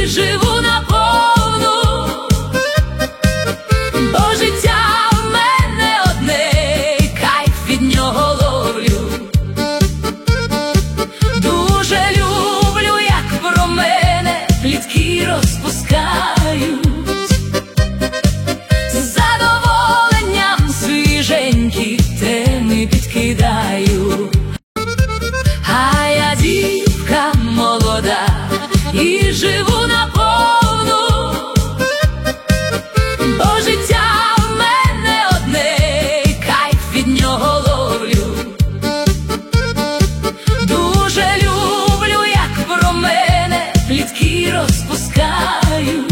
і живу наповну, бо життя в мене одне, кайф від нього ловлю. Дуже люблю, як про мене плітки розпускають, з задоволенням свіженькі теми підкидаю. А я дівка молода і живу наповну, бо життя в мене одне, кайф від нього ловлю. Дуже люблю, як про мене плітки розпускають,